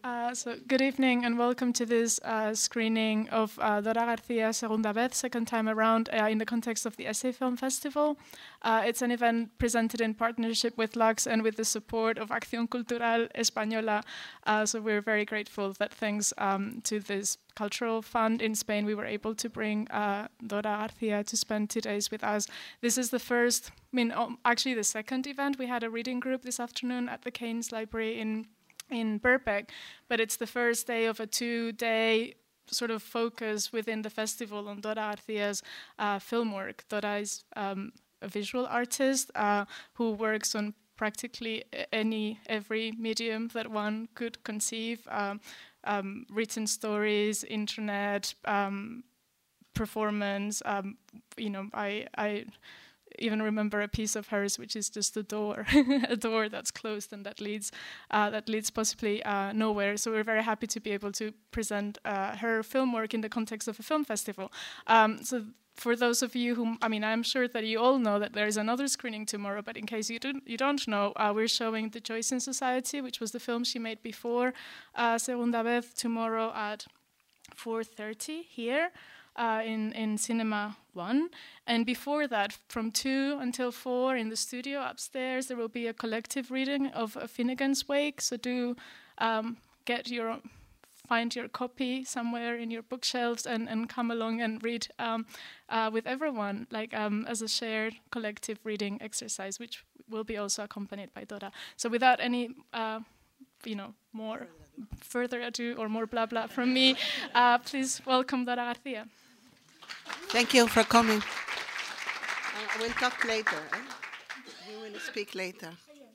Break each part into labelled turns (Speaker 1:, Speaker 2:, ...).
Speaker 1: So good evening and welcome to this screening of Dora Garcia Segunda Vez, second time around, in the context of the Essay Film Festival. It's an event presented in partnership with Lux and with the support of Acción Cultural Española. So we're very grateful that thanks to this cultural fund in Spain, we were able to bring Dora Garcia to spend 2 days with us. This is the first, actually the second event. We had a reading group this afternoon at the Keynes Library in Burbank, but it's the first day of a 2-day sort of focus within the festival on Dora Garcia's film work. Dora is a visual artist who works on practically every medium that one could conceive, written stories, internet, performance. I even remember a piece of hers, which is just a door, a door that's closed and that leads possibly nowhere. So we're very happy to be able to present her film work in the context of a film festival. So for those of you who, I'm sure that you all know that there is another screening tomorrow, but in case you don't know, we're showing The Joyce in Society, which was the film she made before Segunda Vez, tomorrow at 4:30 here. In Cinema 1. And before that, from 2 until 4 in the studio upstairs, there will be a collective reading of Finnegan's Wake. So do find your copy somewhere in your bookshelves and come along and read with everyone, as a shared collective reading exercise, which will be also accompanied by Dora. So without any more further ado or more blah blah from me, please welcome Dora Garcia.
Speaker 2: Thank you for coming. We'll talk later. We will speak later.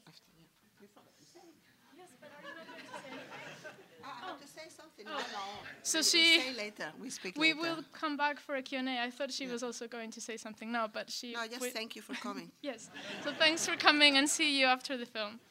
Speaker 2: I have to say something. No.
Speaker 1: So
Speaker 2: say later. We speak later.
Speaker 1: We will come back for a Q&A. I thought she was also going to say something now, but she...
Speaker 2: No, just thank you for coming.
Speaker 1: Yes. So thanks for coming and see you after the film.